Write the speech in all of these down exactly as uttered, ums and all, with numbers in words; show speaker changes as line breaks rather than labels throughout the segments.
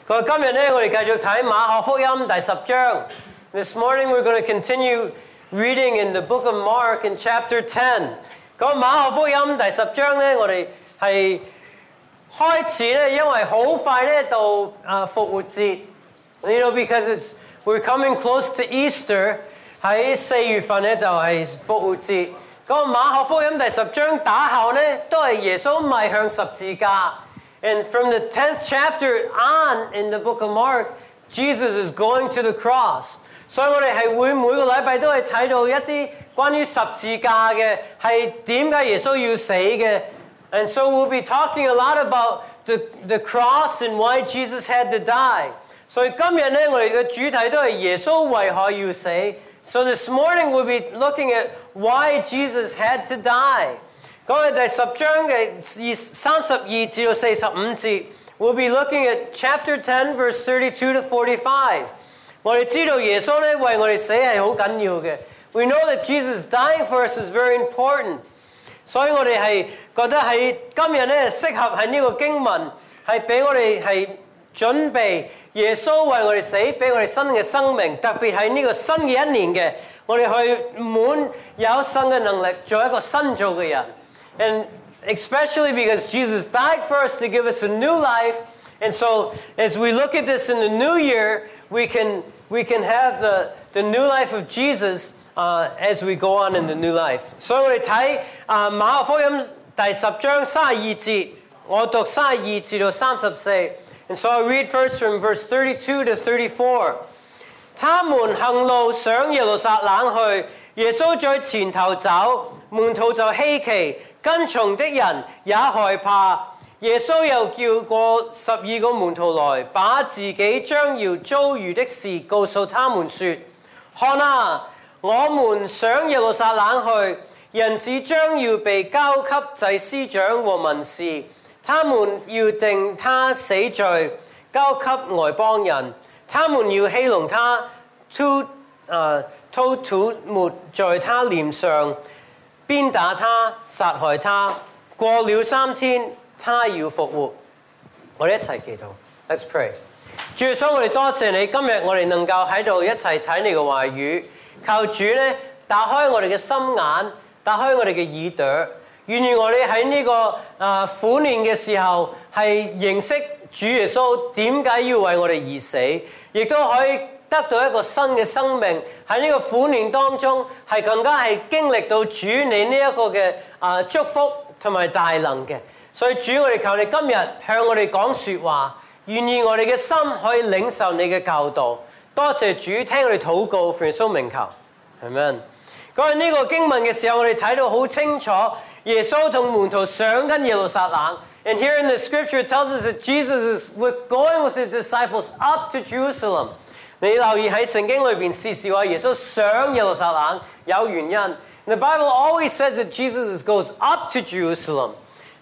今日咧，我哋繼續睇馬可福音第十章。This morning we're going to continue reading in the book of Mark in chapter ten. 咁馬可福音第十章咧，我哋係開始咧，因為好快咧到啊復活節。You know, because it's we're coming close to Easter. 喺四月份咧就係復活節。咁馬可福音第十章打後咧，都係耶穌邁向十字架。And from the tenth chapter on in the book of Mark, Jesus is going to the cross. 所以我哋係會每個禮拜都係睇到一啲關於十字架嘅，係點解耶穌要死嘅。And so we'll be talking a lot about the, the cross and why Jesus had to die. 所以今日咧，我哋嘅主題都係耶穌為何要死。So this morning we'll be looking at why Jesus had to die. 講係第十章嘅三十二至到四十五節 ，We'll be looking at chapter ten, verse thirty-two to forty-five. 我哋知道耶穌咧為我哋死係好緊要嘅。We know that Jesus dying for us is very important. 所以我哋係覺得喺今日咧適合喺呢個經文係俾我哋係準備耶穌為我哋死，俾我哋新嘅生命，特別喺呢個新嘅一年嘅，我哋去滿有新嘅能力，做一個新造嘅人。And especially because Jesus died for us to give us a new life. And so as we look at this in the new year, we can we can have the, the new life of Jesus uh, as we go on in the new life. 所以我哋睇啊馬可福音第十章三十二節，我讀三十二至到三十四。And so I'll read first from verse thirty-two to thirty-four. 他們行路上耶路撒冷去，耶穌在前頭走，門徒就希奇。跟從的人也害怕，耶穌又叫過十二個門徒來，把自己將要遭遇的事告訴他們說：看啊，我們上耶路撒冷去，人子將要被交給祭司長和文士，他們要定他死罪，交給外邦人，他們要戲弄他，吐啊吐吐沫在他臉上。鞭打他，殺害他，過了三天，他要復活。我哋一齊祈禱 ，Let's pray。主耶穌，我哋多謝你，今日我哋能夠喺度一齊睇你嘅話語，求主咧打開我哋嘅心眼，打開我哋嘅耳朵，願意我哋喺呢個啊苦年嘅時候係認識主耶穌點解要為我哋而死，亦都可以得到一個新嘅生命，喺呢個苦年當中係更加係經歷到主你呢一個嘅啊祝福同埋大能嘅。所以主，我哋求你今日向我哋講說話，願意我哋嘅心可以領受你嘅教導。多謝主，聽我哋禱告，奉耶穌名求，阿們。講緊呢個經文嘅時候，我哋睇到好清楚，耶穌同門徒上緊耶路撒冷。And here in the scripture it tells us that Jesus is with going with his disciples up to Jerusalem. 你留意喺聖經裏邊時時話耶穌上耶路撒冷有原因。The Bible always says that Jesus goes up to Jerusalem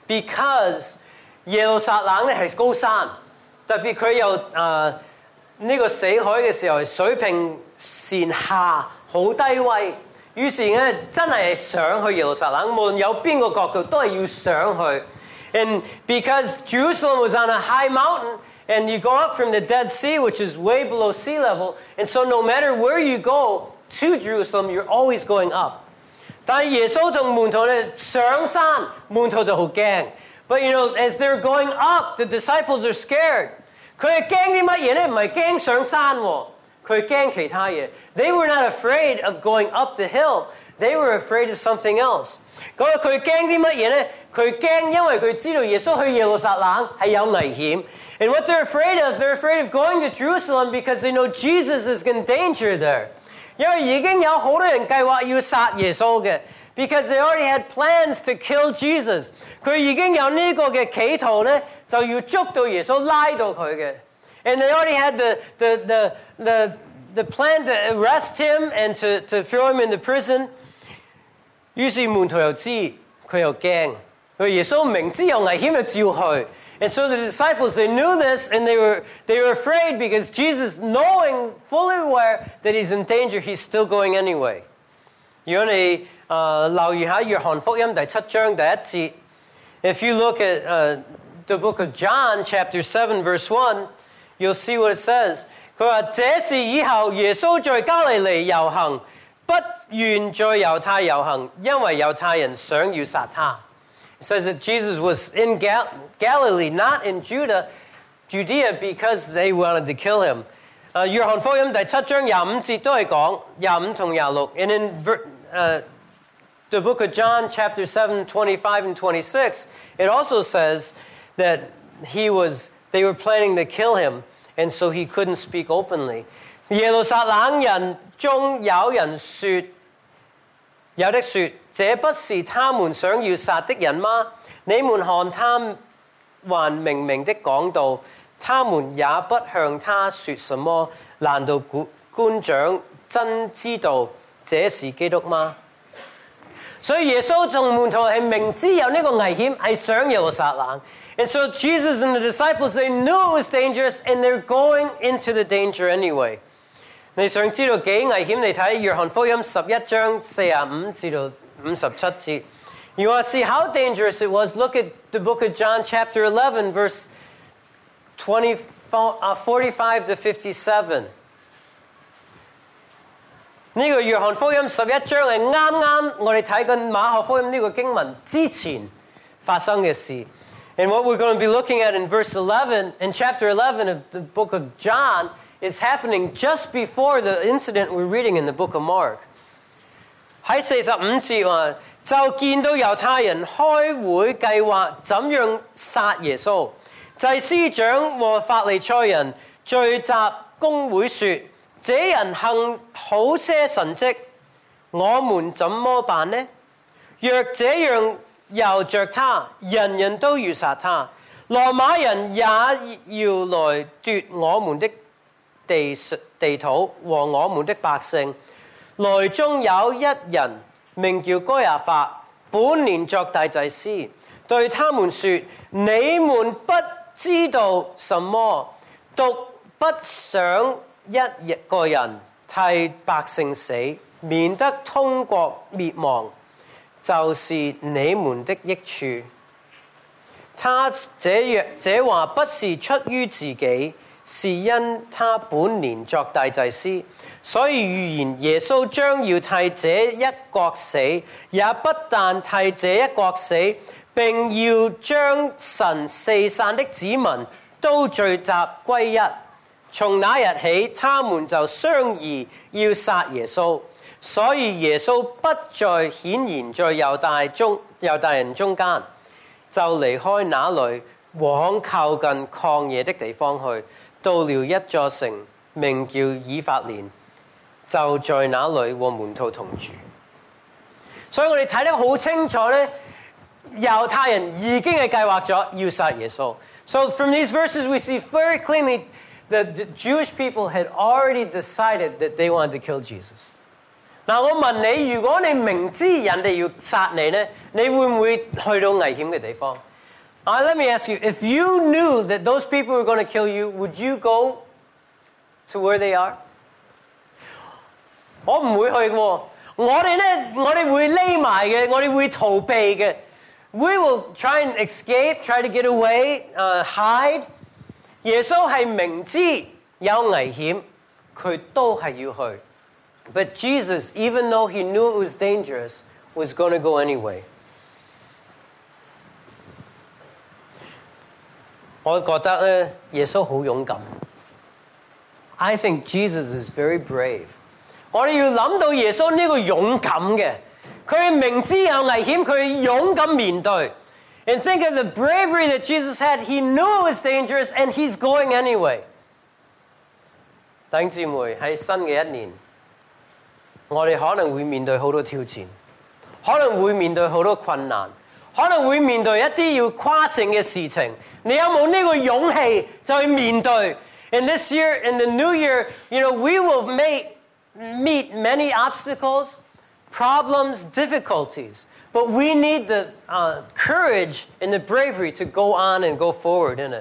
because 耶路撒冷咧係高山，特別佢有啊呢個死海嘅時候係水平線下好低位，於是咧真係上去耶路撒冷，無論有邊個角度都係要上去。And because Jerusalem was on a high mountain,And you go up from the Dead Sea, which is way below sea level. And so no matter where you go to Jerusalem, you're always going up. 但係耶穌同門徒咧上山，門徒就好驚。But you know, as they're going up, the disciples are scared. 佢係驚啲乜嘢咧？唔係驚上山喎，佢係驚其他嘢。They were not afraid of going up the hill. They were afraid of something else. 咁啊，佢驚啲乜嘢咧？佢驚因為佢知道耶穌去耶路撒冷係有危險。And what they're afraid of, they're afraid of going to Jerusalem because they know Jesus is in danger there. 因為已經有好多人計劃要殺耶穌嘅 because they already had plans to kill Jesus. 佢已經有呢個嘅企圖咧，就要捉到耶穌拉到佢嘅。And they already had the, the, the, the, the plan to arrest him and to, to throw him into prison. 於是門徒又知，佢又驚。佢耶穌明知有危險就照去。And so the disciples, they knew this, and they were they were afraid because Jesus, knowing fully aware that he's in danger, he's still going anyway. 如果你uh, 留意下約翰福音第七章第一節 if you look at uh, the book of John, chapter seven, verse one, you'll see what it says. 佢話這事以後耶穌在加利利遊行，不願在猶太遊行，因為猶太人想要殺他。It says that Jesus was in Gal- Galilee, not in Judah, Judea, because they wanted to kill him. 誒，約翰福音第七章廿五節都係講廿五同廿六。And in uh, the book of John, chapter seven, twenty-five and twenty-six, it also says that he was, they were planning to kill him, and so he couldn't speak openly. 耶路撒冷人中有人說，有的說，這不是他們想要殺的人嗎？你們看他還明明的講道，他們也不向他說什麼。難道官長真知道這是基督嗎？所以耶穌同門徒係明知有呢個危險，係上耶路撒冷。And so Jesus and the disciples, they knew it was dangerous, and they're going into the danger anyway. 你想知道幾危險？你睇約翰福音十一章四十五至到五十七節。You want to see how dangerous it was? Look at the book of John, chapter eleven, verse twenty, uh, forty-five to fifty-seven. 呢個約翰福音十一章係啱啱我哋睇緊馬可福音呢個經文之前發生嘅事。And what we're going to be looking at in verse eleven, in chapter eleven of the book of John, is happening just before the incident we're reading in the book of Mark. 喺四十五節話，就見到猶太人開會計劃怎樣殺耶穌。祭司長和法利賽人聚集公會說：這人行好些神蹟，我們怎麼辦呢？若這樣由着他，人人都要殺他。羅馬人也要來奪我們的地地土和我們的百姓。內中有一人名叫該亞法，本年作大祭司，對他們說：你們不知道什麼，獨不想一個人替百姓死，免得通國滅亡，就是你們的益處。他這樣這話不是出於自己，是因他本年作大祭司，所以預言耶穌將要替這一國死，也不但替這一國死，並要將神四散的子民都聚集歸一。從那日起，他們就商議要殺耶穌，所以耶穌不再顯現在猶大中猶大人中間，就離開那裏，往靠近曠野的地方去。到了一座城，名叫以法蓮，就在那裏和門徒同住。所以我哋睇得好清楚咧，猶太人已經係計劃咗要殺耶穌。So from these verses we see very clearly that the Jewish people had already decided that they wanted to kill Jesus. 嗱，我問你，如果你明知人哋要殺你咧，你會唔會去到危險嘅地方？ Uh, let me ask you, if you knew that those people were going to kill you, would you go to where they are? 我唔會去嘅，我哋咧，我哋會匿埋嘅，我哋會逃避嘅。We will try and escape, try to get away, uh, hide. 耶穌係明知有危險，佢都係要去。But Jesus, even though he knew it was dangerous, was going to go anyway. 我覺得咧，耶穌好勇敢。I think Jesus is very brave. 我哋要諗到耶穌呢個勇敢嘅，佢明知有危險，佢勇敢面對。And think of the bravery that Jesus had. He knew it was dangerous, and he's going anyway. 弟兄姊妹，喺新嘅一年，我哋可能會面對好多挑戰，可能會面對好多困難，可能會面對一啲要跨性嘅事情。你有冇呢個勇氣就去面對 ？In this year, in the new year, you know, we will make, meet many obstacles, problems, difficulties. But we need the uh, courage and the bravery to go on and go forward in it.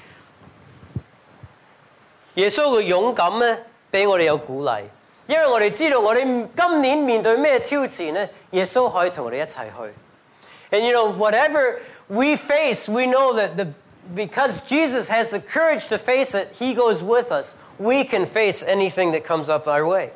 耶穌嘅勇敢咧，俾我哋有鼓勵，因為我哋知道我哋今年面對咩挑戰咧，耶穌可以同我哋一齊去。And you know, whatever we face, we know that the because Jesus has the courage to face it, He goes with us. We can face anything that comes up our way.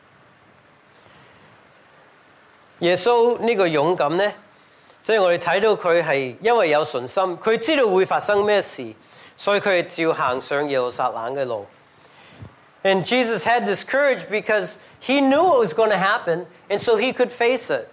耶穌呢個勇敢呢，即係我哋睇到佢係因為有信心，佢知道會發生咩事，所以佢係照行上耶路撒冷嘅路。And Jesus had this courage because He knew what was going to happen, and so He could face it.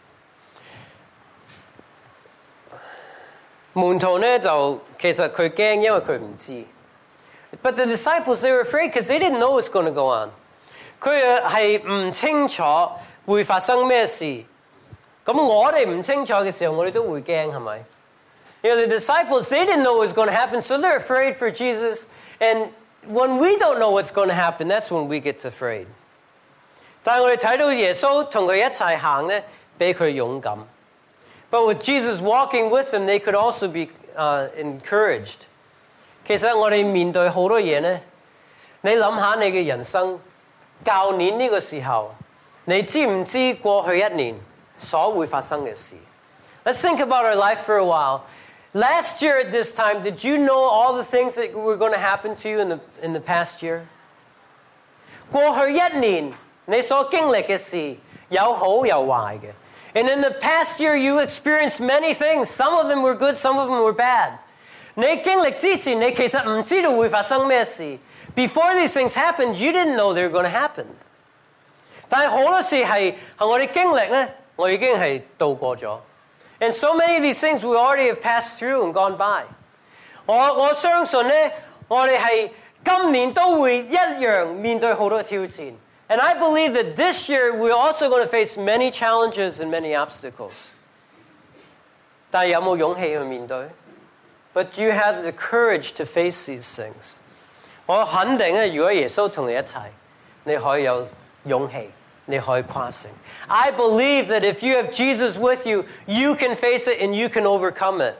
門徒呢就其實佢驚，因為佢唔知。But the disciples, they were afraid because they didn't know what's going to go on. 佢係唔清楚會發生咩事。咁我哋唔清楚嘅時候，我哋都會驚，係咪？ You know, the disciples, they didn't know what was going to happen, so they're afraid for Jesus. And when we don't know what's going to happen, that's when we get afraid. 但係我哋睇到耶穌同佢一齊行呢，俾佢勇敢。But with Jesus walking with them, they could also be uh, encouraged. 其實我哋面對好多嘢呢，你諗下你嘅人生，舊年呢個時候，你知唔知過去一年所會發生嘅事？ Let's think about our life for a while. Last year at this time, did you know all the things that were going to happen to you in the, in the past year? 過去一年你所經歷嘅事，有好有壞嘅。And in the past year, you experienced many things. Some of them were good, some of them were bad. 你經歷之前，你其實唔知道會發生咩事。Before these things happened, you didn't know they were going to happen. 但係好多事係係我哋經歷呢，我已經係度過咗。And so many of these things we already have passed through and gone by. 我我相信呢，我哋係今年都會一樣面對好多挑戰。And I believe that this year we're also going to face many challenges and many obstacles. 但係有冇勇氣去面對？ But do you have the courage to face these things? 我肯定咧，如果耶穌同你一齊，你可以有勇氣，你可以跨勝。I believe that if you have Jesus with you, you can face it and you can overcome it.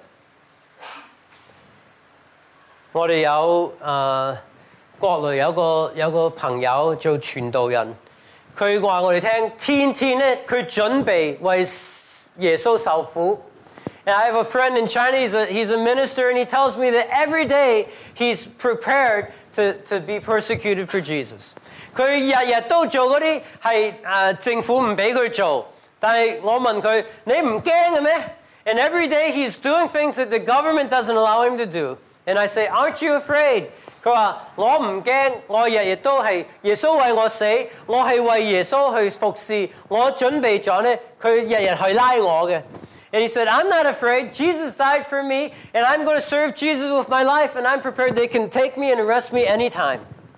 我哋有誒。Uh, 國內有個有個朋友做傳道人，佢話我哋聽，天天咧佢準備為耶穌受苦。And I have a friend in China, he's a, he's a minister, and he tells me that every day he's prepared to, to be persecuted for Jesus. 佢日日都做嗰啲係誒政府唔俾佢做，但係我問佢：你唔驚嘅咩？ And every day he's doing things that the government doesn't allow him to do. And I say, aren't you afraid? 佢話：我唔驚，我日日都係耶穌為我死，我係為耶穌去服侍，我準備咗呢，佢日日去拉我嘅。And he said, I'm not afraid. Jesus died for me, and I'm going to serve Jesus with my life, and I'm prepared. They can take me and arrest me anytime.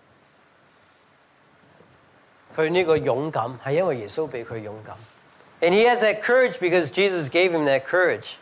佢呢個勇敢係因為耶穌俾佢勇敢。And he has that courage because Jesus gave him that courage.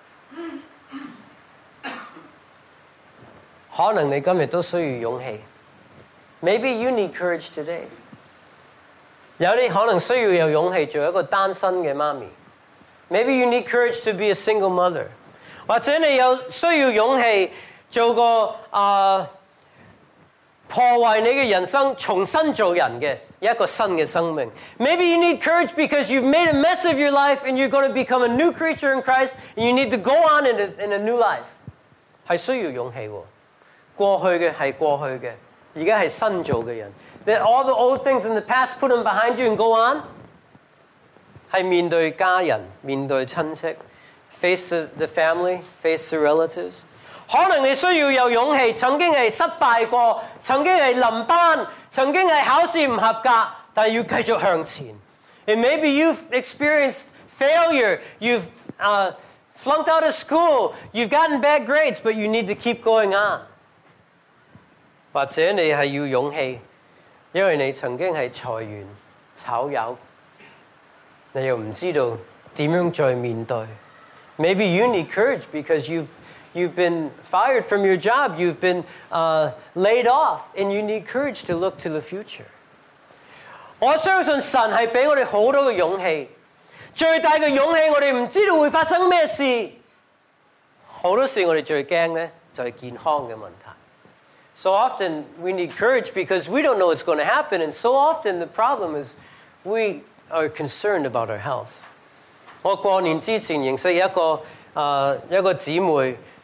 可能你今日都需要勇氣。Maybe you need courage today. 有啲可能需要有勇氣做一個單身嘅媽咪。Maybe you need courage to be a single mother. 或者你有需要勇氣做個啊、uh, 破壞你嘅人生，重新做人嘅一個新嘅生命。Maybe you need courage because you've made a mess of your life and you're going to become a new creature in Christ and you need to go on in a, in a new life. 係需要勇氣喎。過去嘅係過去嘅，而家係新做嘅人。That all the old things in the past, put them behind you and go on. 係面對家人，面對親戚 ，face the, the family, face the relatives。可能你需要有勇氣，曾經係失敗過，曾經係臨班，曾經係考試唔合格，但係要繼續向前。And maybe you've experienced failure, you've uh, flunked out of school, you've gotten bad grades, but you need to keep going on. 或者你係要勇氣，因為你曾經係裁員、炒魷，你又唔知道點樣再面對。Maybe you need courage because you've you've been fired from your job, you've been uh, laid off, and you need courage to look to the future. 我相信神係俾我哋好多嘅勇氣，最大嘅勇氣我哋唔知道會發生咩事。好多時我哋最驚呢，就係健康嘅問題。So often we need courage because we don't know what's going to happen, and so often the problem is we are concerned about our health. 我過年之前認識一個、uh, 一個姊妹，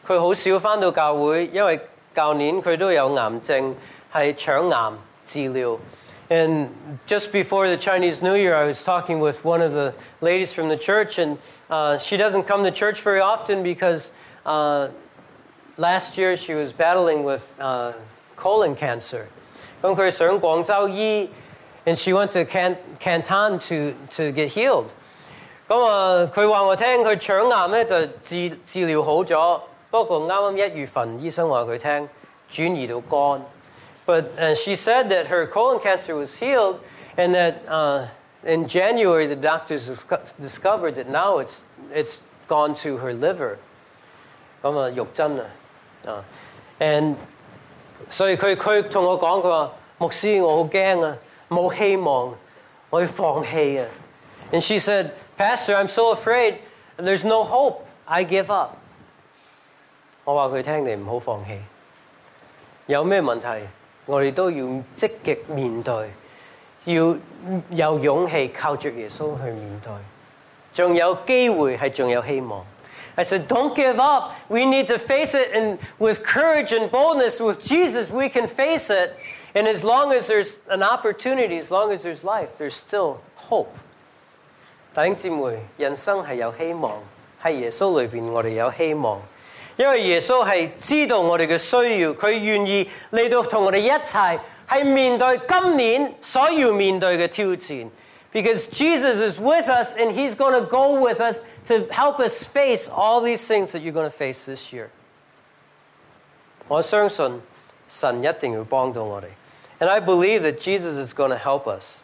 佢好少返到教會，因為舊年佢都有癌症，係腸癌治療。And just before the Chinese New Year, I was talking with one of the ladies from the church, and uh, she doesn't come to church very often because uh, last year she was battling with uh, colon cancer. 咁佢上廣州醫 and she went to Can- Canton to, to get healed. 咁啊，佢話我聽佢腸癌咧就治治療好咗，不過啱啱一月份醫生話佢聽轉移到肝。But uh, she said that her colon cancer was healed, and that uh, in January the doctors dis- discovered that now it's it's gone to her liver. 咁啊，肉針啊，啊 ，and 所以佢佢同我講，佢話牧師我好驚啊，冇希望，我要放棄啊。And she said, Pastor, I'm so afraid, there's no hope. I give up. 我話佢聽，你唔好放棄。有咩問題？我哋都要積極面對，要有勇氣靠着耶穌去面對，仲有機會係仲有希望。I said, don't give up. We need to face it, and with courage and boldness, with Jesus, we can face it. And as long as there's an opportunity, as long as there's life, there's still hope. 弟兄姊妹，人生係有希望，喺耶穌裏邊我哋有希望。因為耶穌係知道我哋嘅需要，佢願意嚟到同我哋一齊係面對今年所要面對嘅挑戰。Because Jesus is with us and He's going to go with us to help us face all these things that you're going to face this year. 我相信神一定要幫到我哋。And I believe that Jesus is going to help us.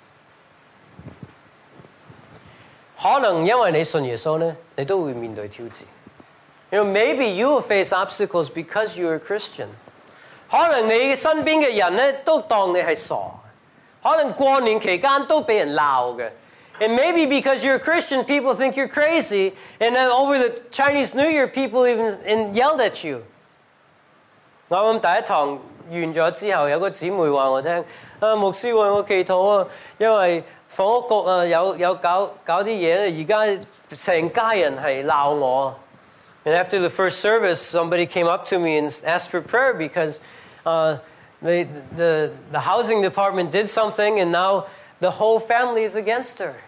可能因為你信耶穌呢，你都會面對挑戰。You know, maybe you will face obstacles because you're a Christian. 可能你身邊嘅人咧都當你係傻，可能過年期間都俾人鬧嘅。And maybe because you're a Christian, people think you're crazy. And then over the Chinese New Year, people even and yelled at you. 我啱第一堂完咗之後，有個姊妹話我聽：啊，牧師為我祈禱啊，因為房屋局啊有有搞搞啲嘢咧，而家成家人係鬧我。And after the first service, somebody came up to me and asked for prayer because uh, they, the, the housing department did something and now the whole family is against her.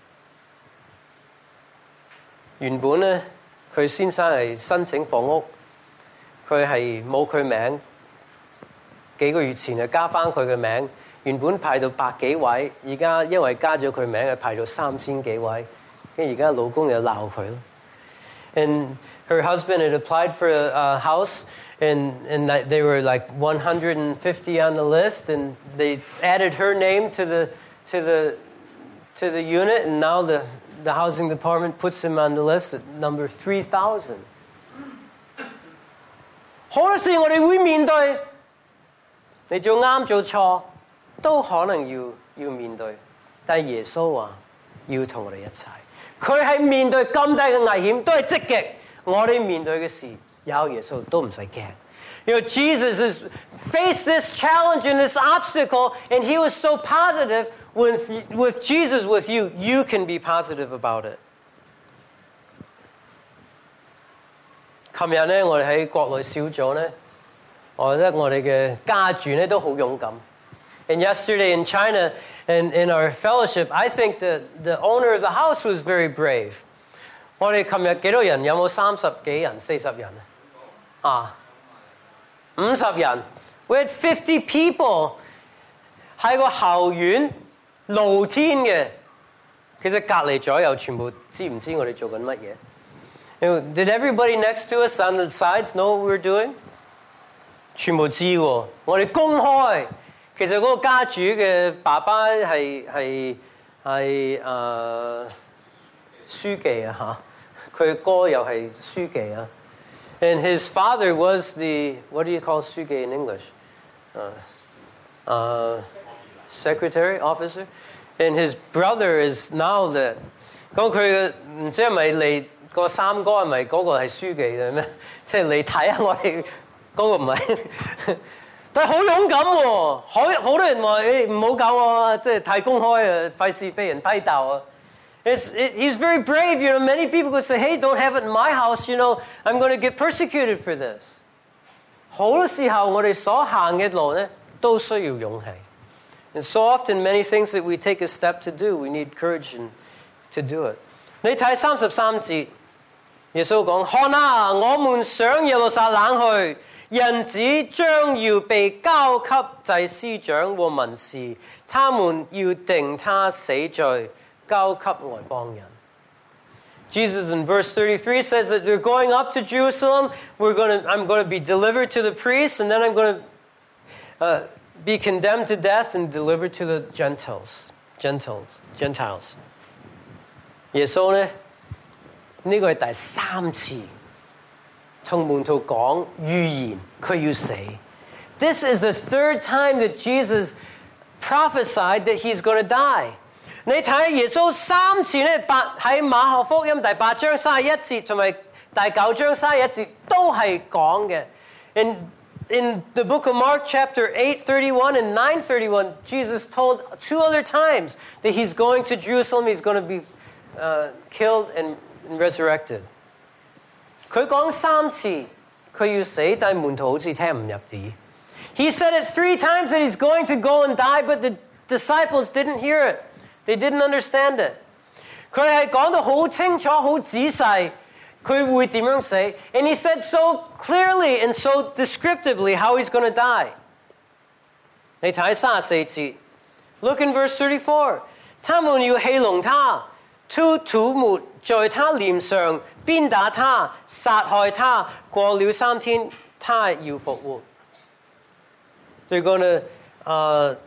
原本咧，佢先生係申請房屋，佢係冇佢名，幾個月前就加翻佢嘅名，原本排到百幾位，而家因為加咗佢名，係排到三千幾位，跟住而家老公又鬧佢咯。And her husband had applied for a, a house, and, and they were like one hundred fifty on the list, and they added her name to the to the to the unit, and now the, the housing department puts him on the list at number three thousand. 好多事我哋會面對，你做啱做錯都可能要要面對，但係耶穌話要同我哋一齊。佢喺面對咁大嘅危險都係積極，我哋面對嘅事有耶穌都唔使驚。You know, Jesus has faced this challenge and this obstacle, and He was so positive. With, with Jesus with you, you can be positive about it. 琴日咧，我哋喺國內小組咧，我覺得我哋嘅家主咧都好勇敢。And yesterday in China, and in our fellowship, I think that the owner of the house was very brave. 我哋琴日幾多人？有冇三十幾人、四十人啊？啊，五十人。We had fifty people 喺個後院露天嘅。其實隔離左右全部知唔知我哋做緊乜嘢 ？Did everybody next to us on the sides know what we were doing？ 全部知喎，我哋公開。其實嗰個家主嘅爸爸係係係誒書記啊嚇，佢哥又係書記啊。And his father was the what do you call 書記 in English？ Uh, uh, secretary officer. And his brother is now the 咁佢唔知係咪嚟個三哥係咪嗰個係書記嘅咩？即係嚟睇下我哋嗰個唔係。但係好勇敢喎，好好多人話：誒唔好搞我，即係太公開啊，費事俾人批鬥啊。 It's, it, he's very brave. You know, many people could say, hey, don't have it in my house. You know, I'm going to get persecuted for this. 好多時候我哋所行嘅路呢，都需要勇氣。And so often, many things that we take a step to do, we need courage and, to do it. 你睇三十三節，耶穌講：看啊，我們上耶路撒冷去，人子將要被交給祭司長和文士，他們要定他死罪，交給外邦人。Jesus in verse thirty-three says that they're going up to Jerusalem. We're going to, I'm going to be delivered to the priests, and then I'm going to uh, be condemned to death and delivered to the Gentiles. Gentiles. Gentiles. 耶穌呢，呢個係第三次同門徒講預言佢要死。This is the third time that Jesus prophesied that he's going to die. 你睇耶穌三次咧，喺馬可福音第八章三十一節同埋第九章三十一節都係講嘅。In in the book of Mark, chapter eight thirty-one and nine thirty-one, Jesus told two other times that he's going to Jerusalem. He's going to be uh, killed and, and resurrected. 佢講三次佢要死，但係門徒好似聽唔入耳。He said it three times that he's going to go and die, but the disciples didn't hear it. They didn't understand it. 佢係講到好清楚、好仔細，佢會點樣死。And he said so clearly and so descriptively how he's going to die. 你睇三十四節 Look in verse thirty-four. 他們要戲弄他，吐吐沫在他臉上，鞭打他，殺害他。過了三天，他要復活。They're going to uh,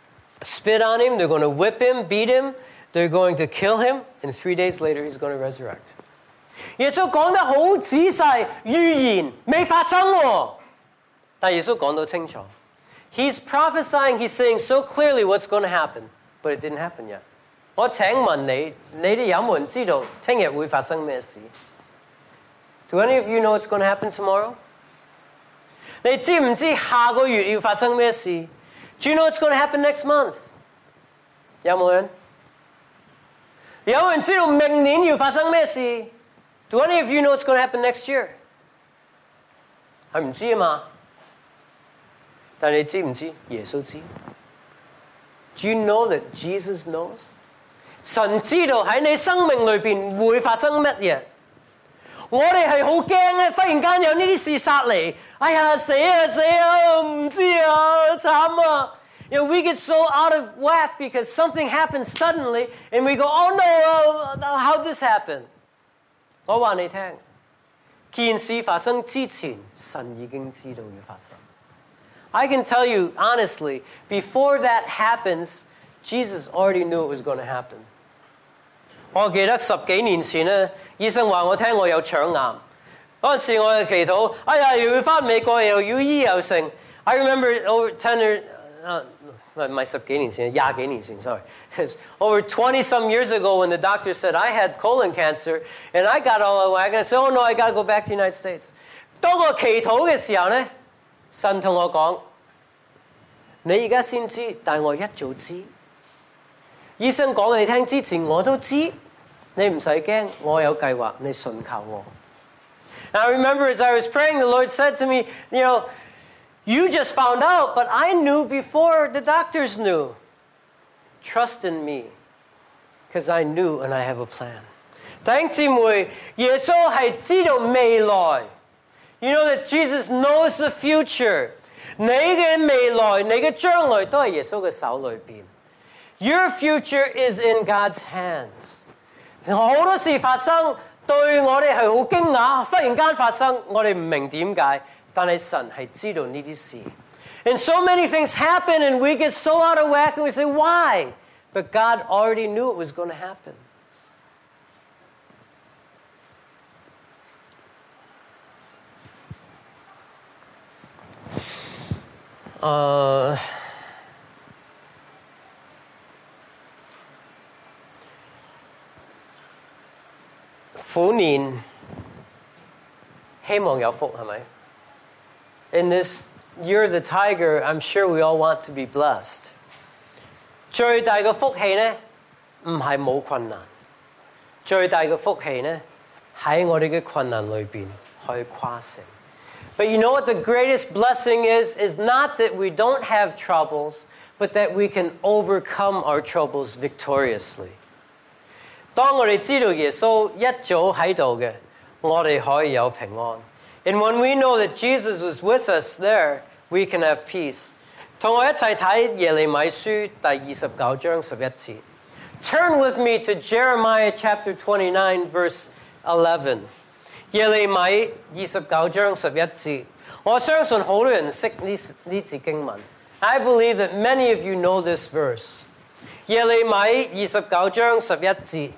spit on him, they're going to whip him, beat him, they're going to kill him, and three days later he's going to resurrect. 耶穌講得好仔細，預言未發生喎，但耶穌講到清楚。He's prophesying, he's saying so clearly what's going to happen, but it didn't happen yet. 我請問你，你哋有冇人知道聽日會發生咩事？ Do any of you know what's going to happen tomorrow? 你知唔知下個月要發生咩事？ Do you know what's going to happen next month? 有冇人？有冇人知道明年要發生咩事？ Do any of you know what's going to happen next year? 係唔知啊嘛？但你知唔知？耶穌知。Do you know that Jesus knows? 神知道喺你生命裏邊會發生乜嘢。我哋係好驚咧，忽然間有呢啲事殺嚟，哎呀死啊死啊，唔知啊，慘啊！ You know, we get so out of whack because something happens suddenly, and we go, oh no, uh, how'd this happen? 我話你聽，件事發生之前，神已經知道要發生。I can tell you honestly, before that happens, Jesus already knew it was going to happen. 我記得十幾年前咧，醫生話我聽我有腸癌，嗰陣時我嘅祈禱，哎呀又要翻美國又要醫又剩。I remember over ten years, uh, 唔係十幾年前，廿幾年前 sorry, over twenty some years ago when the doctor said I had colon cancer, and I got all the way, I said, oh no, I got to go back to the United States. 當我祈禱嘅時候咧，神同我講：你而家先知，但我一早知。醫生講你聽之前我都知，你唔使驚，我有計劃，你信靠我。And I remember as I was praying, the Lord said to me, you know, you just found out, but I knew before the doctors knew. Trust in me, because I knew and I have a plan. 弟兄姊妹，耶穌係知道未來。You know that Jesus knows the future. 你嘅未來，你嘅將來都係耶穌嘅手裏邊。Your future is in God's hands. 好多事發生，對我哋係好驚訝，忽然間發生，我哋唔明點解，但係神係知道呢啲事。And so many things happen, and we get so out of whack, and we say, why? But God already knew it was going to happen. Uh, 虎年希望有福係咪 In this year of the tiger, I'm sure we all want to be blessed. 最大嘅福氣呢，唔係冇困難， 最大嘅福氣呢，喺我哋嘅困難裏邊去跨勝。But you know what the greatest blessing is? Is not that we don't have troubles, but that we can overcome our troubles victoriously. 當我哋知道耶穌一早喺度嘅，我哋可以有平安。And when we know that Jesus was with us there, we can have peace. 同我一齊睇耶利米書第二十九章十一節。Turn with me to Jeremiah chapter twenty-nine, verse eleven. 耶利米二十九章十一節。我相信好多人識呢呢節經文。I believe that many of you know this verse. 耶利米二十九章十一節。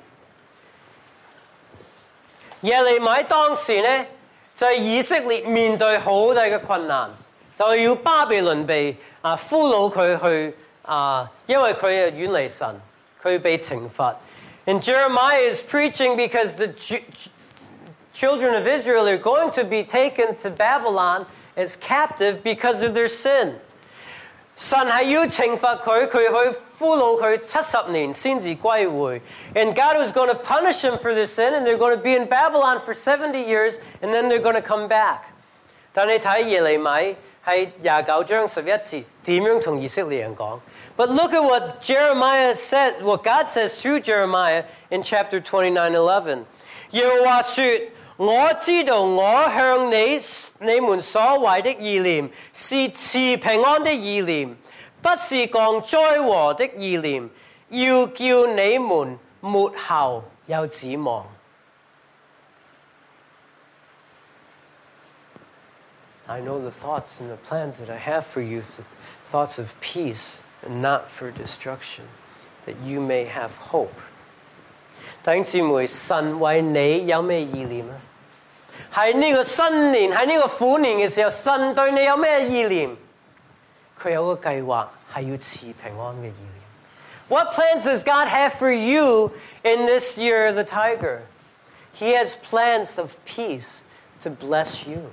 耶利米當時呢，就係以色列面對好大嘅困難，就係要巴比倫被啊俘虜佢去啊，因為佢啊遠離神，佢被懲罰。And Jeremiah is preaching because the children of Israel are going to be taken to Babylon as captive because of their sin. 神係要懲罰佢，佢去俘虜佢七十年先至歸回。And God was going to punish them for their sin, and they're going to be in Babylon for seventy years, and then they're going to come back. 但你睇耶利米係廿九章十一節點樣同以色列人講 ？But look at what Jeremiah said, what God says through Jeremiah in chapter twenty-nine eleven. 耶和華說：我知道我向你你們所懷的意念是賜平安的意念，不是降災禍的意念，要叫你們末後有指望。I know the thoughts and the plans that I have for you, thoughts of peace and not for destruction, that you may have hope. 弟兄姊妹，神為你有咩意念啊？喺呢個新年，喺呢個虎年嘅時候，神對你有咩意念？佢有個計劃係要賜平安嘅意念。What plans does God have for you in this year of the tiger? He has plans of peace to bless you.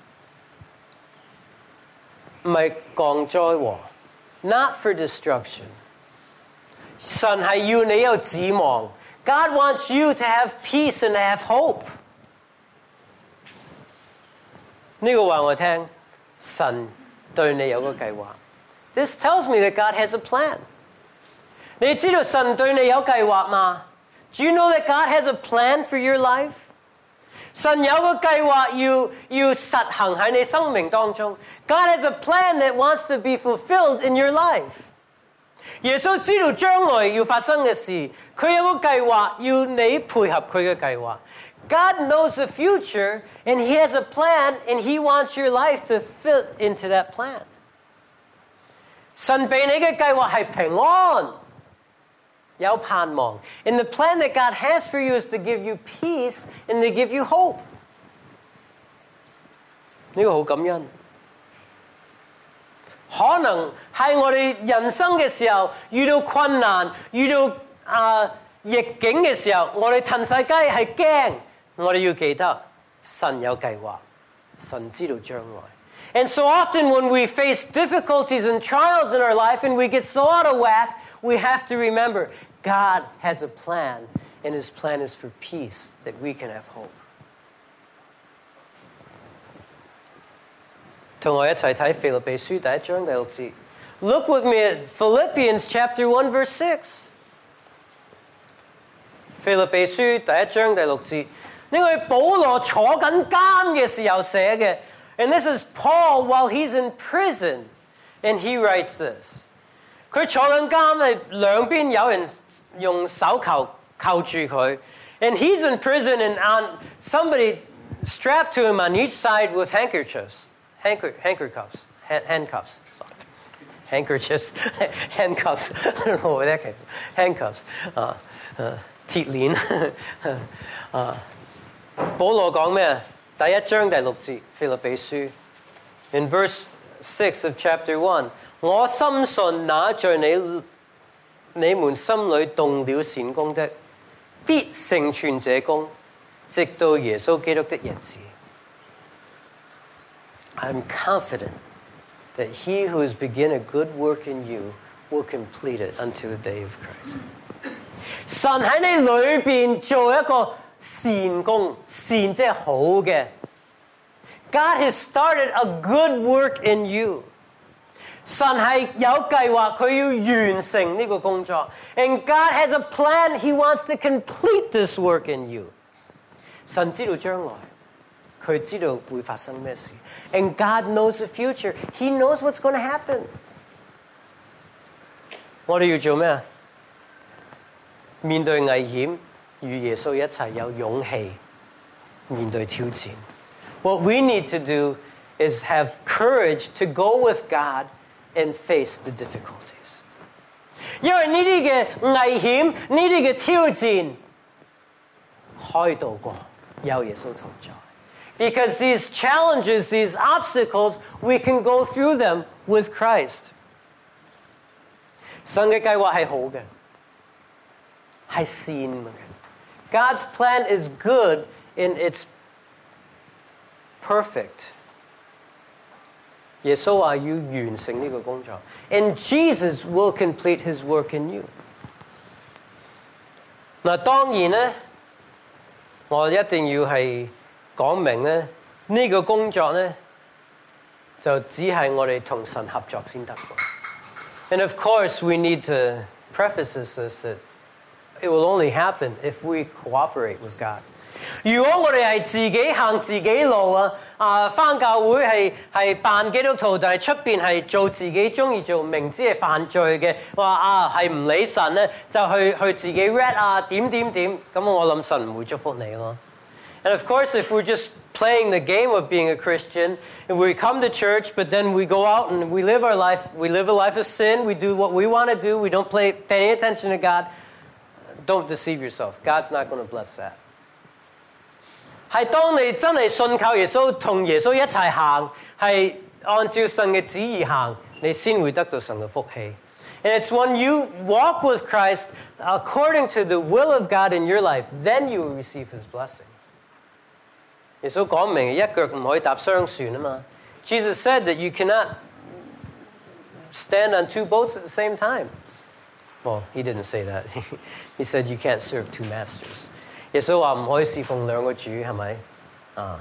唔係降災禍 ，not for destruction. 神係要你有指望。God wants you to have peace and to have hope. 呢個話我聽，神對你有個計劃。This tells me that God has a plan. 你知道神對你有計劃嗎？ Do you know that God has a plan for your life? 神有個計劃要要實行喺你生命當中。God has a plan that wants to be fulfilled in your life. 耶穌知道將來要發生嘅事，佢有個計劃要你配合佢嘅計劃。God knows the future, and He has a plan, and He wants your life to fit into that plan. 神俾你嘅計劃係平安，有盼望。And the plan that God has for you is to give you peace and to give you hope. 呢個好感恩。可能係我哋人生嘅時候遇到困難、遇到啊、呃、逆境嘅時候，我哋騰晒雞係驚。我哋要記得神有計劃，神知道將來。And so often when we face difficulties and trials in our life and we get so out of whack, we have to remember God has a plan, and His plan is for peace, that we can have hope. 同我一齊睇腓立比書第一章第六節。Look with me at Philippians chapter one verse six. 腓立比書第一章第六節。呢個係保羅坐緊監嘅時候寫嘅。And this is Paul while he's in prison. And he writes this. 佢坐緊監係兩邊有人用手扣扣住佢。And he's in prison and on somebody strapped to him on each side with handkerchiefs. Handker, handcuffs. Hand, handcuffs. Sorry. Handkerchiefs. Handcuffs. I don't know what that came from. Handcuffs. 啊、uh, 啊、uh, 鐵鏈。啊、uh, 保羅講咩？第一章第六節，腓立比書 in verse six of chapter one， 我深信那在你你們心裏動了善工的，必成全這工，直到耶穌基督的日子。I'm confident that He who has begun a good work in you will complete it unto the day of Christ. 神喺你裏邊做一個善工，善即係好嘅。God has started a good work in you. 神係有計劃，佢要完成呢個工作。And God has a plan. He wants to complete this work in you. 神知道將來，佢知道會發生咩事。And God knows the future. He knows what's going to happen. 我哋要做咩啊？面對危險，與耶穌一齊有勇氣面對挑戰。What we need to do is have courage to go with God and face the difficulties. 因為呢啲嘅危險，呢啲嘅挑戰，可以度過，有耶穌同在。Because these challenges, these obstacles, we can go through them with Christ. 神嘅計劃係好嘅，係善嘅。God's plan is good and it's perfect. 耶穌話要完成呢個工作 and Jesus will complete his work in you. 嗱，當然咧，我一定要係講明咧，呢個工作咧就只係我哋同神合作先得。And of course, we need to preface this that it will only happen if we cooperate with God. 如果我哋係自己行自己路啊，啊返教會係係扮基督徒，但係出邊係做自己中意做，明知係犯罪嘅，話啊係唔理神咧，就去去自己 read 啊點點點，咁我諗神唔會祝福你咯。And of course, if we're just playing the game of being a Christian, and we come to church, but then we go out and we live our life, we live a life of sin, we do what we want to do, we don't pay, pay any attention to God, don't deceive yourself. God's not going to bless that. 係當你真係信靠耶穌，同耶穌一齊行，係按照神嘅旨意行，你先會得到神嘅福氣。And it's when you walk with Christ according to the will of God in your life, then you will receive His blessings. 耶穌講明一腳唔可以踏雙船啊嘛。Jesus said that you cannot stand on two boats at the same time. Well, he didn't say that. He said you can't serve two masters. 耶穌話唔可以侍奉兩個主，係咪？啊！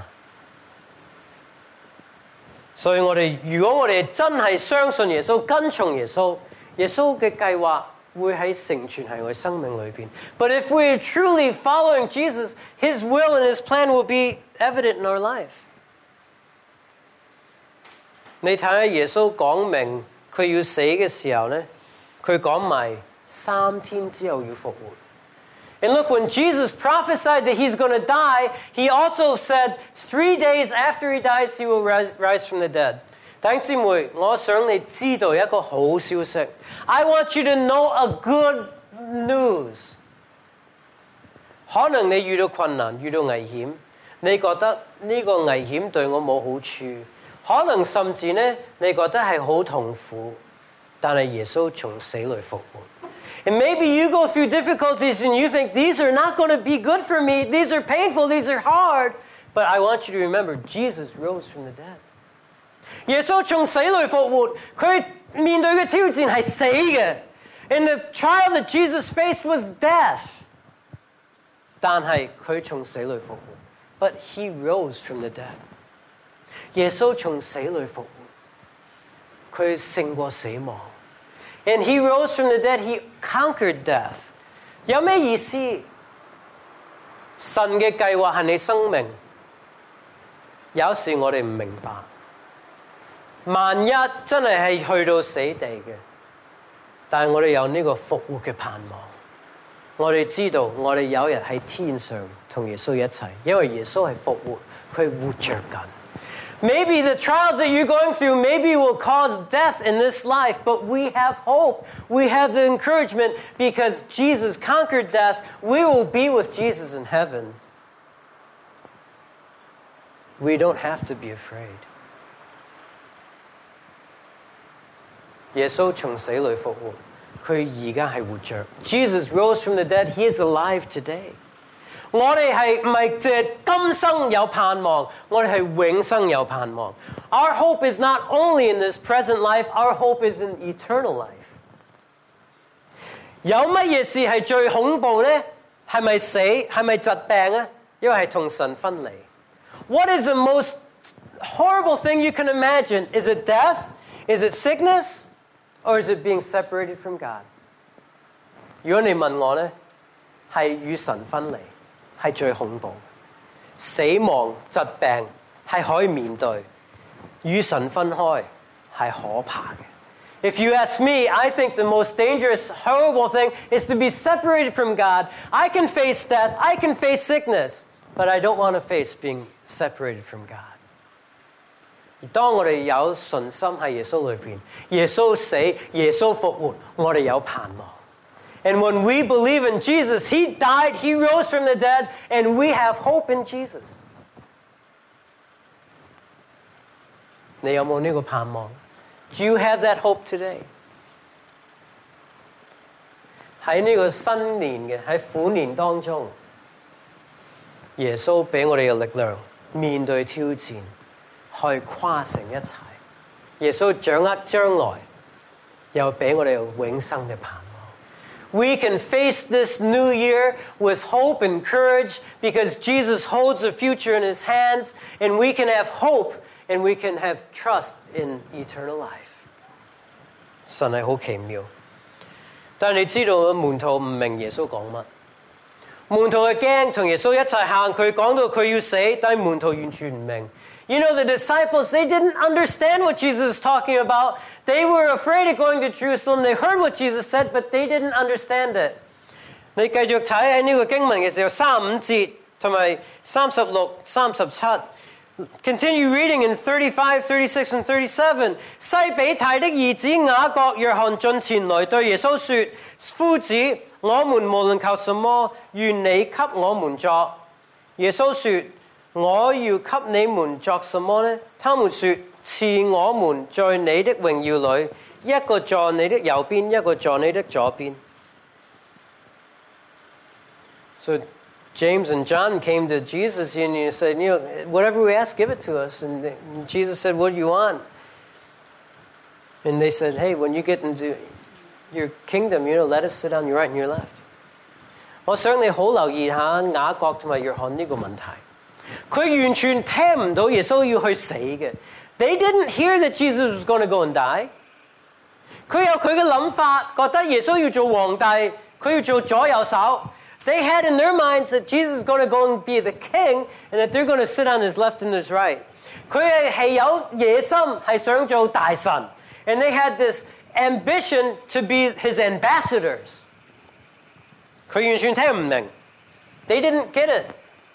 所以我哋如果我哋真係相信耶穌，跟從耶穌，耶穌嘅計劃會喺成全喺我哋生命裏邊。But if we are truly following Jesus, His will and His plan will be evident in our life. 你睇下耶穌講明佢要死嘅時候咧，佢講埋三天之後要復活。And look, when Jesus prophesied that He's going to die, He also said three days after He dies, He will rise, rise from the dead. 弟兄姊妹，我想你知道一個好消息。I want you to know a good news. 可能你遇到困難，遇到危險，你覺得呢個危險對我冇好處，可能甚至呢，你覺得係好痛苦，但係耶穌從死裏復活。And maybe you go through difficulties and you think, these are not going to be good for me, these are painful, these are hard. But I want you to remember, Jesus rose from the dead. 耶穌從死裏復活，佢面對嘅挑戰係死嘅。And the trial that Jesus faced was death. 但係佢從死裏復活。But He rose from the dead. 耶穌從死裏復活，佢勝過死亡。And He rose from the dead. He conquered death. 有咩意思？神嘅計劃係你生命。有時我哋唔明白。萬一真係係去到死地嘅，但係我哋有呢個復活嘅盼望。我哋知道我哋有一日喺天上同耶穌一齊，因為耶穌係復活，佢活着緊。Maybe the trials that you're going through maybe will cause death in this life, but we have hope. We have the encouragement because Jesus conquered death. We will be with Jesus in heaven. We don't have to be afraid. 耶穌從死裏復活，佢而家係活着。Jesus rose from the dead. He is alive today. 我哋係唔係淨係今生有盼望，我哋係永生有盼望。Our hope is not only in this present life, our hope is in eternal life. 有乜嘢事係最恐怖呢？係咪死？係咪疾病啊？因為係同神分離。What is the most horrible thing you can imagine? Is it death? Is it sickness? Or is it being separated from God? 如果你問我呢，係與神分離，係最恐怖。死亡、疾病係可以面對，與神分開係可怕嘅。If you ask me, I think the most dangerous, horrible thing is to be separated from God. I can face death, I can face sickness, but I don't want to face being separated from God. 而當我哋有信心喺耶穌裏邊，耶穌死，耶穌復活，我哋有盼望。And when we believe in Jesus, He died, He rose from the dead, and we have hope in Jesus. 你有冇呢個盼望？Do you have that hope today? 喺呢個新年嘅喺虎年當中，耶穌俾我哋嘅力量面對挑戰，去跨成一齊。耶穌掌握將來，又俾我哋永生嘅盼望。We can face this new year with hope and courage because Jesus holds the future in His hands, and we can have hope and we can have trust in eternal life. 神係好奇妙，但係你知道門徒唔明耶穌講乜，門徒係驚同耶穌一齊行，佢講到佢要死，但係門徒完全唔明。You know, the disciples, they didn't understand what Jesus was talking about. They were afraid of going to Jerusalem. They heard what Jesus said, but they didn't understand it. 你繼續睇喺呢個經文嘅時候，三十五節同埋三十六、三十七。Continue reading in thirty-five, thirty-six, and thirty-seven. 西比泰的兒子雅各、約翰進前來對耶穌說：夫子，我們無論求什麼，願你給我們作。耶穌說：我要給你們作什麼呢？他們說：賜我們在你的榮耀裏，一個在你的右邊，一個在你的左邊。So James and John came to Jesus and he said, you know, whatever we ask, give it to us. And Jesus said, what do you want? And they said, hey, when you get into your kingdom, you know, let us sit on your right and your left. 我想你好留意下雅各同埋約翰呢個問題。佢完全聽唔到耶穌要去死嘅。They didn't hear that Jesus was going to go and die. 佢有佢嘅諗法，覺得耶穌要做皇帝，佢要做左右手。They had in their minds that Jesus is going to go and be the king, and that they're going to sit on his left and his right. 佢係係有野心，係想做大神。And they had this ambition to be his ambassadors. 佢完全聽唔明。They didn't get it.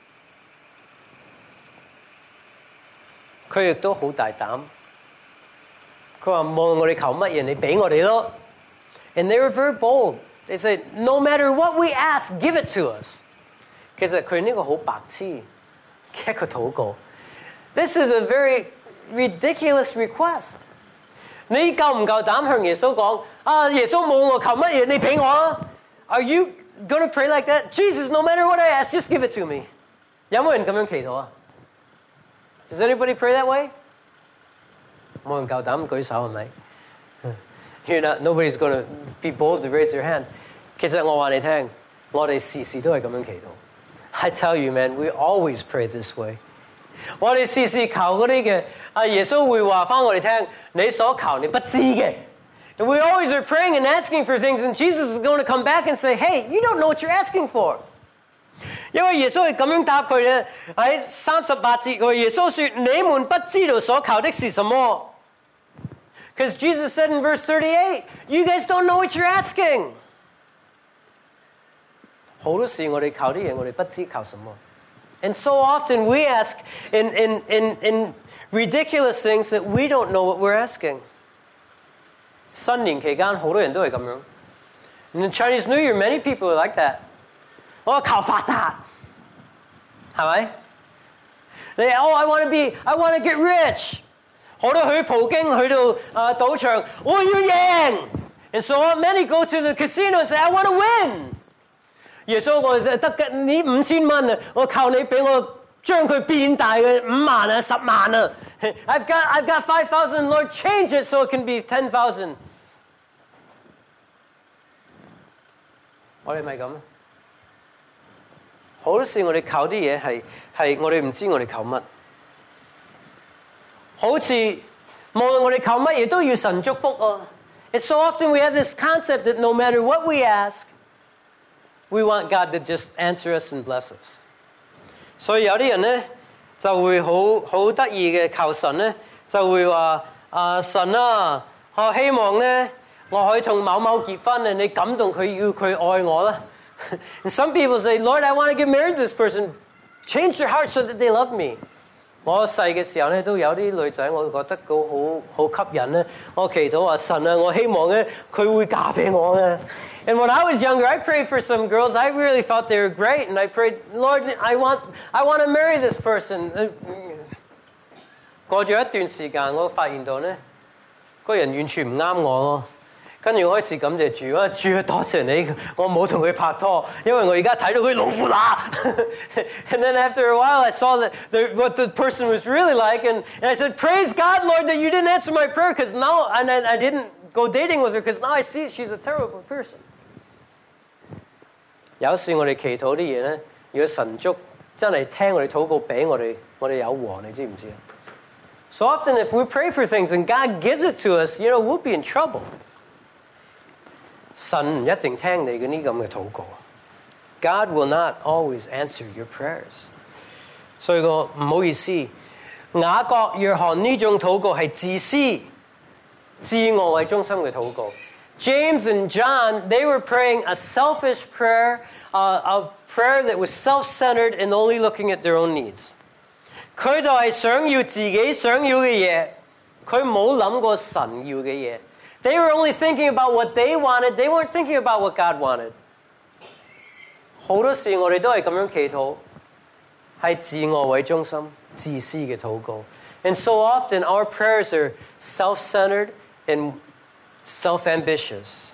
佢亦都好大膽。佢話無論我哋求乜嘢，你俾我哋咯。And they were very bold. They said, no matter what we ask, give it to us. 其實佢呢個好白痴嘅一個禱告。This is a very ridiculous request. 你夠唔夠膽向耶穌講啊？耶穌冇我求乜嘢，你俾我啊 ？Are you going to pray like that? Jesus, no matter what I ask, just give it to me. 有冇人咁樣祈禱啊？ Does anybody pray that way? 冇人夠膽舉手係咪？ You're not, nobody's going to be bold to raise their hand. 其實我話你聽，我哋時時都係咁樣祈禱。I tell you, man, we always pray this way. 我哋時時求嗰啲嘅，啊耶穌會話翻我哋聽，你所求你不知嘅。And we always are praying and asking for things, and Jesus is going to come back and say, hey, you don't know what you're asking for. 因為耶穌係咁樣答佢咧，喺三十八節佢耶穌說：你們不知道所求的是什麼。Because Jesus said in verse thirty-eight, you guys don't know what you're asking. 好多時我哋求啲嘢，我哋不知求什麼。And so often we ask in, in, in, in ridiculous things that we don't know what we're asking. 新年期間好多人都係咁樣。In Chinese New Year, many people are like that. 我求發達，係咪？你 Oh, I want to be, I want to get rich. 好多去葡京去到啊賭場，我要贏。And so many go to the casino and say, I want to win. 耶穌我得嘅呢五千蚊啊，我求你俾我將佢變大嘅五萬啊十萬啊。I've got I've got five thousand. Lord, change it so it can be ten thousand. 我哋咪咁。好多時我哋求啲嘢係係我哋唔知我哋求乜。好似無論我哋求乜嘢都要神祝福啊。And so often we have this concept that no matter what we ask, we want God to just answer us and bless us. 所以有啲人咧就會好好得意嘅求神咧，就會話啊神啊，我希望咧我可以同某某結婚啊，你感動佢要佢愛我啦。And some people say, Lord, I want to get married to this person. Change their heart so that they love me. 我細嘅時候咧，都有啲女仔，我覺得好好好吸引咧。我祈禱話神啊，我希望咧佢會嫁俾我嘅。And when I was younger, I prayed for some girls. I really thought they were great, and I prayed, Lord, I want, I want to marry this person. 過咗一段時間，我發現到咧，個人完全唔啱我咯。跟住我開始感謝主啊，主啊，多謝你，我冇同佢拍拖，因為我而家睇到佢老虎乸。And then after a while, I saw that the, what the person was really like, and, and I said, praise God, Lord, that you didn't answer my prayer, because now, and I, I didn't go dating with her, because now I see she's a terrible person. 有時我哋祈禱啲嘢咧，如果神足真係聽我哋禱告，俾我哋，我哋有禍，你知唔知啊 ？So often, if we pray for things and God gives it to us, you know, we'll be in trouble. 神唔一定聽你嘅呢咁嘅禱告。God will not always answer your prayers。所以個唔好意思，雅各、約翰呢種禱告係自私、自我為中心嘅禱告。James and John, they were praying a selfish prayer, uh, a prayer that was self-centered and only looking at their own needs. 佢就係想要自己想要嘅嘢，佢冇諗過神要嘅嘢。They were only thinking about what they wanted. They weren't thinking about what God wanted. 好多時我哋都係咁樣祈禱，係自我為中心、自私嘅禱告。And so often our prayers are self-centered and self-ambitious.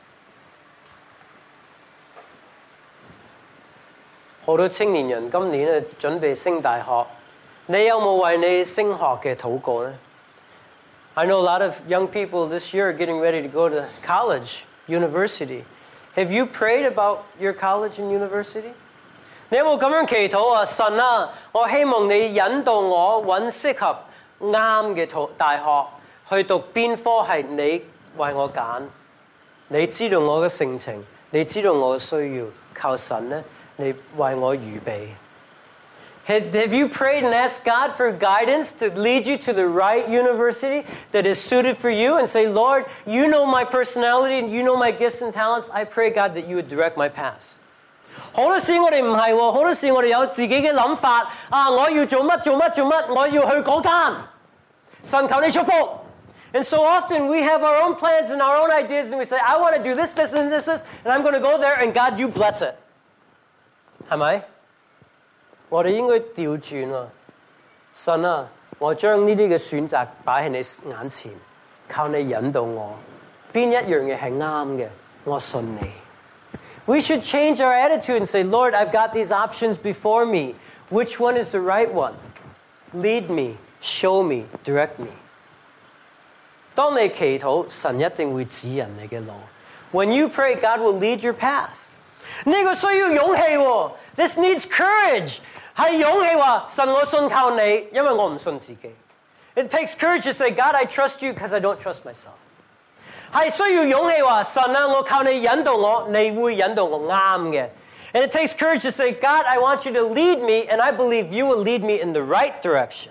好多青年人今年咧準備升大學，你有冇為你升學嘅禱告呢？ I know a lot of young people this year are getting ready to go to college, university. Have you prayed about your college and university? 你有冇咁樣祈禱啊？神啊，我希望你引導我揾適合啱嘅大學，去讀邊科係你為我揀。你知道我嘅性情，你知道我嘅需要，求神呢，你為我預備。Have you prayed and asked God for guidance to lead you to the right university that is suited for you and say, Lord, you know my personality and you know my gifts and talents. I pray, God, that you would direct my path. 好多時我哋唔係喎，好多時我哋有自己嘅諗法啊！我要做乜做乜做乜，我要去嗰間。神求你祝福。And so often we have our own plans and our own ideas and we say, I want to do this, this, and this, this, and I'm going to go there and God, you bless it. 係咪？我哋應該調轉啊！神啊，我將呢啲嘅選擇擺喺你眼前，靠你引導我，邊一樣嘢係啱嘅，我信你。We should change our attitude and say, Lord, I've got these options before me. Which one is the right one? Lead me, show me, direct me. 當你祈禱，神一定會指引你嘅路。When you pray, God will lead your path. 呢個需要勇氣喎。This needs courage. 係勇氣話，神我信靠你，因為我唔信自己。It takes courage to say, God, I trust you because I don't trust myself. 係需要勇氣話，神啊，我靠你引導我，你會引導我啱嘅。And it takes courage to say, God, I want you to lead me, and I believe you will lead me in the right direction.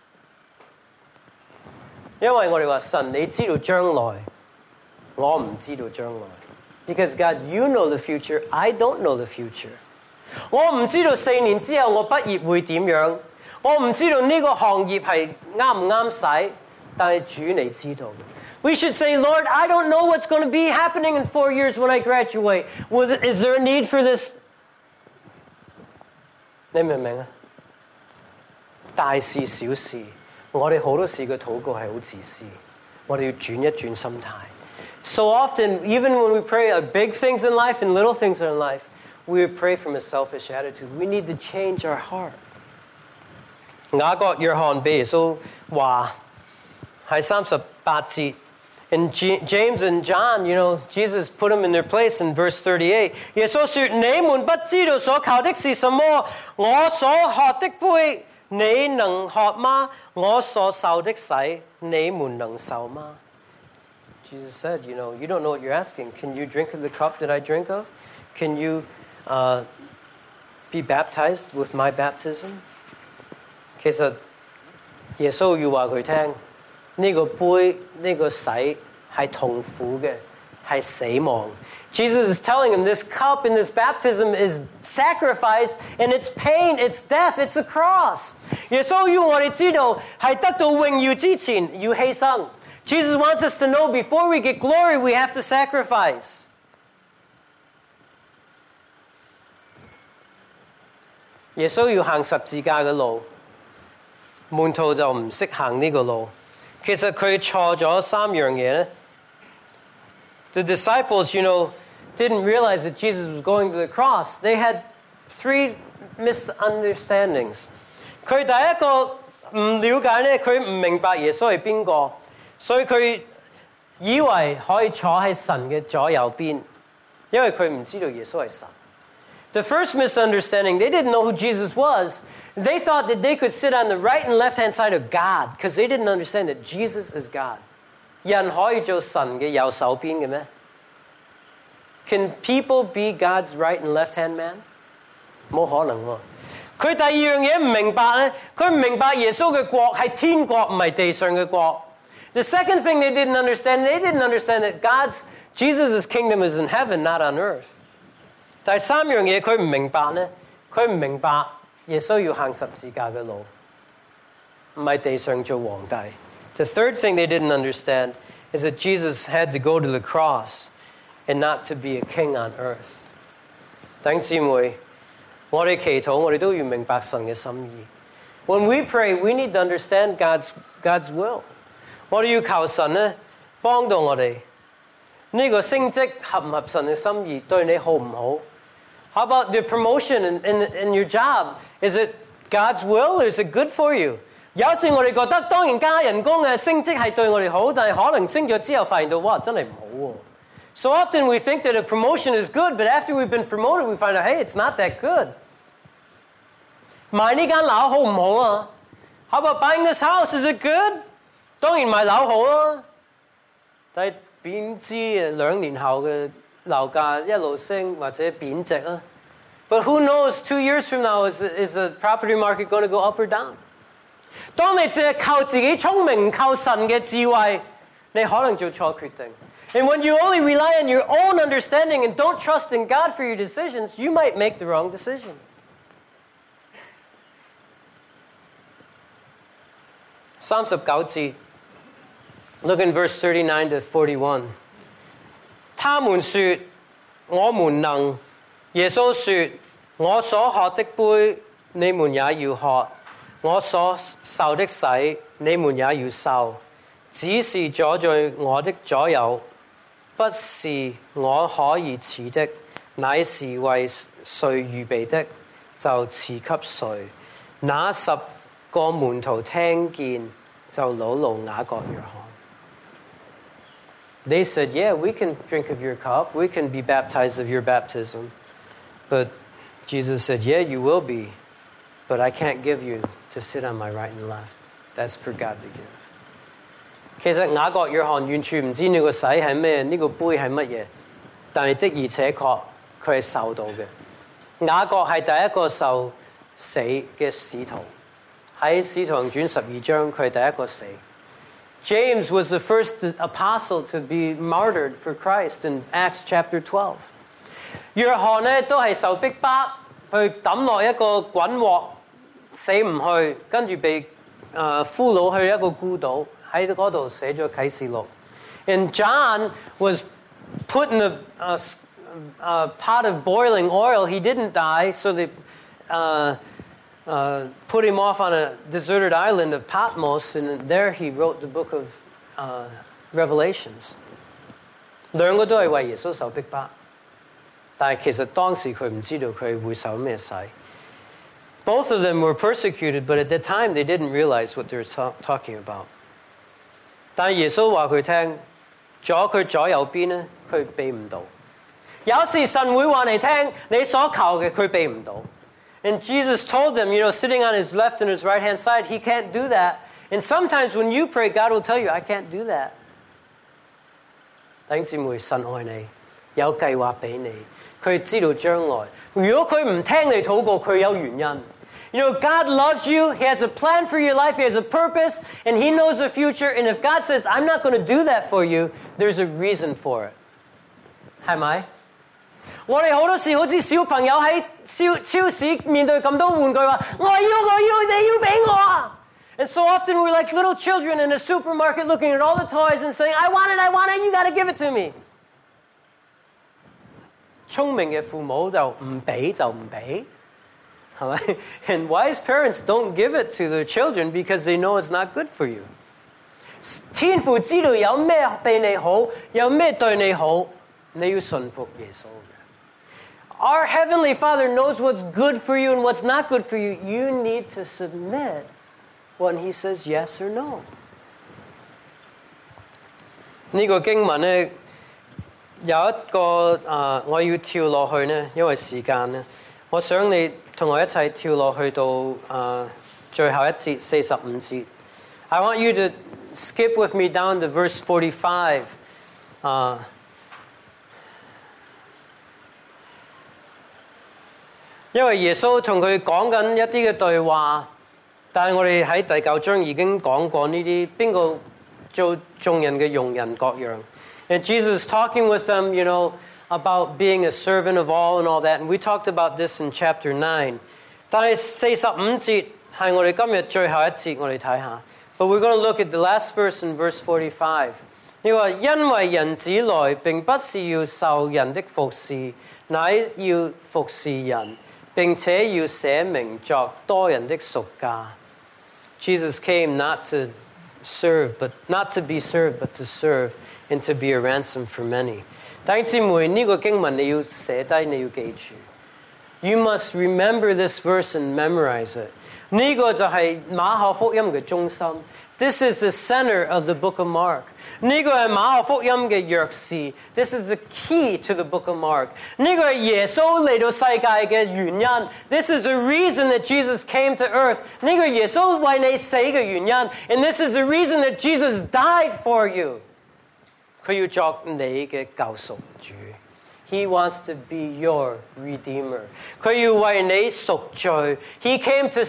因為我哋話，神你知道將來，我唔知道將來。Because God, you know the future, I don't know the future. 我唔知道四年之後我畢業會點樣，我唔知道呢個行業係啱唔啱使，但係主你知道。We should say, Lord, I don't know what's going to be happening in four years when I graduate. Is there a need for this? 你明唔明啊？大事小事，我哋好多時嘅禱告係好自私，我哋要轉一轉心態。So often, even when we pray big things in life and little things in life, we pray from a selfish attitude. We need to change our heart. 雅各約翰俾耶穌話係三十八節， In James and John, you know, Jesus put them in their place in verse thirty-eight. 耶穌說：你們不知道所求的是什麼，我所喝的杯，你能喝嗎？我所受的洗，你們能受嗎？ Jesus said, you know, you don't know what you're asking. Can you drink of the cup that I drink of? Can you uh, be baptized with my baptism? 其實耶穌要話佢聽。呢個杯呢個洗係痛苦嘅，係死亡。Jesus is telling him this cup in this baptism is sacrifice and it's pain, it's death, it's a cross. 耶穌要我哋知道係得到榮耀之前要犧牲。Jesus wants us to know before we get glory we have to sacrifice. 耶穌要行十字架嘅路，門徒就唔識行呢個路。其實佢錯咗三樣嘢咧。The disciples, you know, didn't realize that Jesus was going to the cross. They had three misunderstandings. 佢第一個唔了解咧，佢唔明白耶穌係邊個，所以佢以為可以坐喺神嘅左右邊，因為佢唔知道耶穌係神。The first misunderstanding, they didn't know who Jesus was. They thought that they could sit on the right and left-hand side of God because they didn't understand that Jesus is God. 人可以做神嘅右手邊嘅咩？ Can people be God's right and left-hand man? 冇可能喎。佢第二樣嘢唔明白咧，佢唔明白耶穌嘅國係天國，唔係地上嘅國。The second thing they didn't understand, they didn't understand that God's, Jesus' kingdom is in heaven, not on earth. 第三樣嘢佢唔明白咧，佢唔明白耶穌要行十字架嘅路，唔係地上做皇帝。The third thing they didn't understand is that Jesus had to go to the cross and not to be a king on earth. 弟兄姊妹，我哋祈禱，我哋都要明白神嘅心意。When we pray, we need to understand God's God's will. 我哋要求神咧幫到我哋。呢個升職合唔合神嘅心意，對你好唔好？ How about the promotion in, in, in your job? Is it God's will or is it good for you? 有時我哋覺得當然加人工嘅升職係對我哋好，但係可能升咗之後發現到哇真係唔好喎。So often we think that a promotion is good, but after we've been promoted, we find out, hey, it's not that good. 買呢間樓好唔好啊？ How about buying this house? Is it good? 當然買樓好啊，但係點知兩年後嘅樓價一路升或者貶值啊？ But who knows? Two years from now, is is the property market going to go up or down? 當你淨係靠自己聰明，唔靠神嘅智慧，你可能做錯決定。And when you only rely on your own understanding and don't trust in God for your decisions, you might make the wrong decision. 三十九節 Look in verse thirty-nine to forty-one. 他們說：我們能。耶穌說：我所喝的杯，你們也要喝；我所受的洗，你們也要受。只是坐在我的左右，不是我可以賜的，乃是為誰預備的，就賜給誰。那十個門徒聽見，就惱怒雅各約翰。They said, yeah, we can drink of your cup. We can be baptized of your baptism. But Jesus said, yeah, you will be. But I can't give you to sit on my right and left. That's for God to give. 其實雅各約翰完全唔知呢個洗係咩，呢個杯係乜嘢。但係的而且確佢係受到嘅。雅各係第一個受死嘅使徒。喺使徒行傳十二章，佢係第一個死。James was the first apostle to be martyred for Christ in Acts chapter twelve. 約翰咧都係受逼迫，去抌落一個滾鑊，死唔去，跟住被誒俘虜去一個孤島，喺嗰度寫咗啟示錄。And John was put in a, a, a pot of boiling oil. He didn't die, so they uh, uh, put him off on a deserted island of Patmos, and there he wrote the book of uh, Revelations. 兩個都係為耶穌受逼迫，但係其實當時佢唔知道佢會受咩洗。Both of them were persecuted, but at the time they didn't realize what they were talking about. 但係耶穌話佢聽， 咗佢左右邊咧，佢俾唔到。有時神會話你聽，你所求嘅佢俾唔到。And Jesus told them, you know, sitting on his left and his right hand side, he can't do that. And sometimes when you pray, God will tell you, I can't do that. 弟兄姊妹，神愛你，有計劃俾你，佢知道將來。如果佢唔聽你禱告，佢有原因。You know, God loves you. He has a plan for your life. He has a purpose. And He knows the future. And if God says, I'm not going to do that for you, there's a reason for it. 係咪？我哋好多時好似小朋友喺超超市面對咁多玩具話，我要我要你要俾我啊！ And so often we're like little children in a supermarket looking at all the toys and saying, I want it, I want it, you got to give it to me. 聰明嘅父母就唔俾就唔俾。And wise parents don't give it to their children because they know it's not good for you. 天父知道有咩對你好，有咩對你好，你要順服耶穌嘅。Our Heavenly Father knows what's good for you and what's not good for you. You need to submit when He says yes or no. 呢個經文呢，有一個啊、呃，我要跳落去呢，因為時間呢，我想你同我一齊跳落去到啊、呃、最後一節四十五節。I want you to skip with me down to verse forty-five. 啊、呃，因為耶穌同佢講緊一啲嘅對話，但係我哋喺第九章已經講過呢啲邊個做眾人嘅用人各樣。And Jesus is talking with them, you know, about being a servant of all and all that. And we talked about this in chapter nine. 但係四十五節係我哋今日最後一節，我哋睇下。But we're going to look at the last verse in verse forty-five. 你話因為人子來並不是要受人的服侍，乃要服侍人，並且要捨命作多人的贖價。Jesus came not to serve, but not to be served, but to serve, and to be a ransom for many. 弟兄姊妹，呢個經文你要寫低，你要記住。You must remember this verse and memorize it. 呢個就係馬可福音嘅中心。This is the center of the book of Mark. 呢個係馬可福音嘅鑰匙。This is the key to the book of Mark. 呢個係耶穌嚟到世界嘅原因。This is the reason that Jesus came to earth. 呢個係耶穌為你死嘅原因。And this is the reason that Jesus died for you. 佢要作你嘅救贖主。He wants to be your redeemer. 佢要為你贖罪。He came to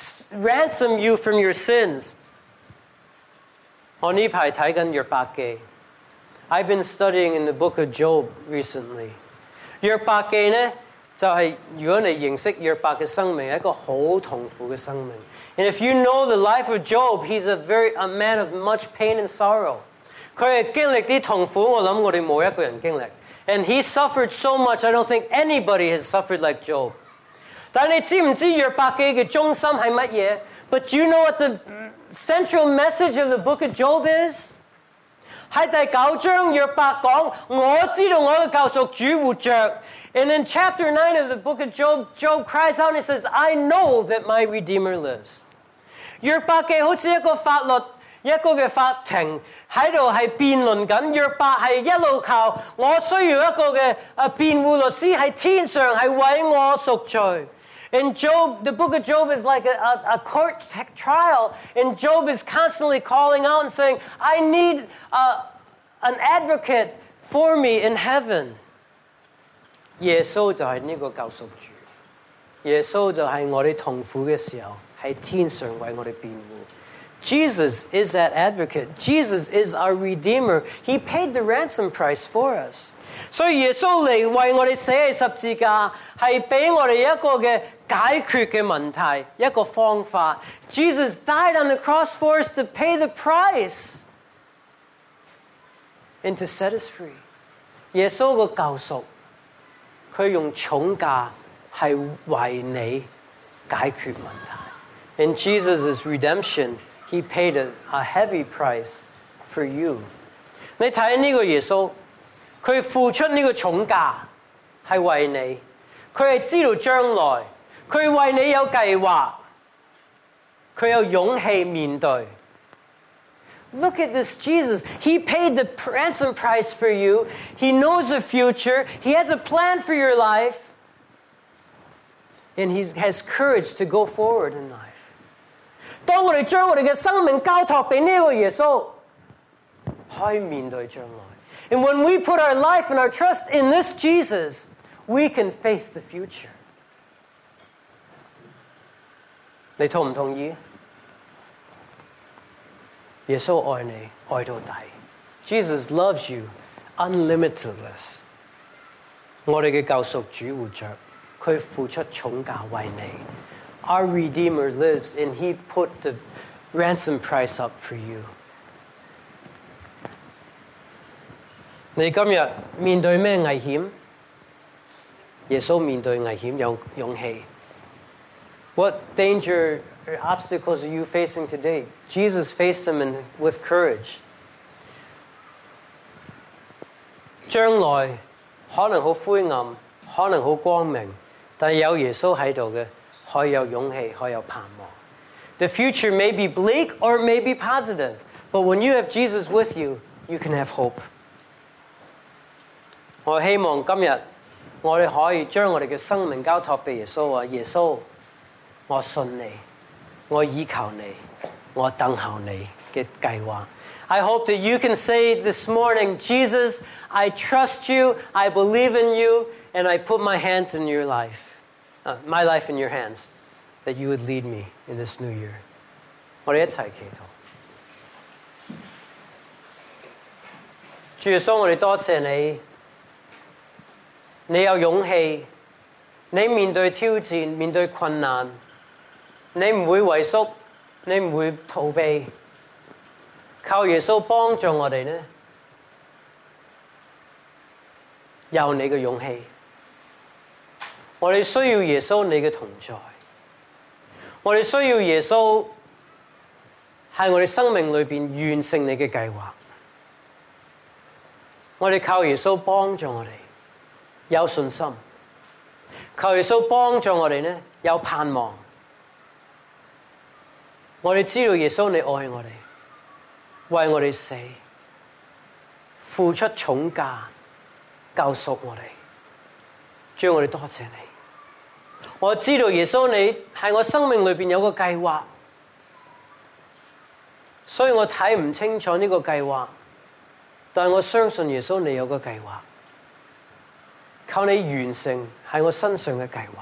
ransom you from your sins. 我呢排睇緊約伯記。I've been studying in the book of Job recently. 約伯記呢，就係、是、如果你認識約伯嘅生命，係一個好痛苦嘅生命。And if you know the life of Job, he's a very a man of much pain and sorrow. 佢係經歷啲痛苦，我諗我哋冇一個人經歷。And he suffered so much, I don't think anybody has suffered like Job. 但係你知唔知約伯記嘅中心係乜嘢？ But do you know what the central message of the book of Job is? 喺第九章約伯講，我知道我嘅救贖主活着。And in chapter nine of the book of Job, Job cries out and he says, I know that my Redeemer lives. 約伯記好似一個法律，一個嘅法庭喺度係辯論緊。約伯係一路靠我需要一個嘅啊辯護律師喺天上係為我贖罪。And Job, the book of Job is like a, a, a court trial, and Job is constantly calling out and saying, I need uh, an advocate for me in heaven. 耶穌就係呢個救贖主。耶穌就係我哋痛苦嘅時候喺天上為我哋辯護。Jesus is that advocate. Jesus is our Redeemer. He paid the ransom price for us. 所以耶穌嚟為我哋死喺十字架，係俾我哋一個嘅解決嘅問題，一個方法。Jesus died on the cross for us to pay the price and to set us free. 耶穌個救贖，佢用重價係為你解決問題。In Jesus' redemption, He paid a, a heavy price for you. 你睇呢個耶穌。佢付出呢個重價係為你，佢係知道將來，佢為你有計劃，佢有勇氣面對。 Look at this Jesus. He paid the ransom price for you. He knows the future. He has a plan for your life. And he has courage to go forward in life. 當我哋將我哋嘅生命交託俾呢個耶穌，可以面對將來。And when we put our life and our trust in this Jesus, we can face the future. 你同唔同意？耶穌愛你，愛到底。Jesus loves you unlimitedless. 我哋嘅救贖主活着，佢付出重價為你。Our Redeemer lives and He put the ransom price up for you. 你今日面對咩危險？耶穌面對危險有勇氣。What danger or obstacles are you facing today? Jesus faced them in, with courage. 將來可能好灰暗，可能好光明，但有耶穌喺度嘅，可以有勇氣，可以有盼望。The future may be bleak or it may be positive, but when you have Jesus with you, you can have hope. 我希望今日我哋可以將我哋嘅生命交託俾耶穌啊！耶穌，我信你，我依靠你，我等候你嘅計劃。I hope that you can say this morning, Jesus, I trust you, I believe in you, and I put my hands in your life, uh, my life in your hands, that you would lead me in this new year. 我哋一齊祈禱。主耶穌，我哋多謝你，你有勇氣，你面對挑戰，面對困難，你唔會畏縮，你唔會逃避。靠耶穌幫助我哋呢，有你嘅勇氣。我哋需要耶穌你嘅同在，我哋需要耶穌喺我哋生命裏邊完成你嘅計劃。我哋靠耶穌幫助我哋有信心，靠耶穌幫助我哋呢有盼望。我哋知道耶穌你愛我哋。為我哋死，付出重價，救贖我哋。主，我哋多謝你。我知道耶穌你喺我生命裏邊有個計劃，所以我睇唔清楚呢個計劃，但我相信耶穌你有個計劃，靠你完成喺我身上嘅計劃，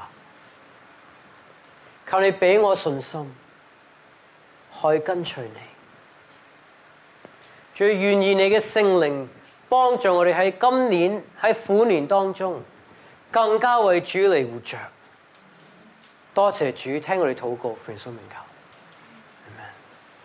靠你俾我信心，可以跟隨你。最願意你嘅聖靈幫助我哋喺今年喺虎年當中，更加為主嚟活着。多謝主，聽我哋禱告，奉耶穌名求。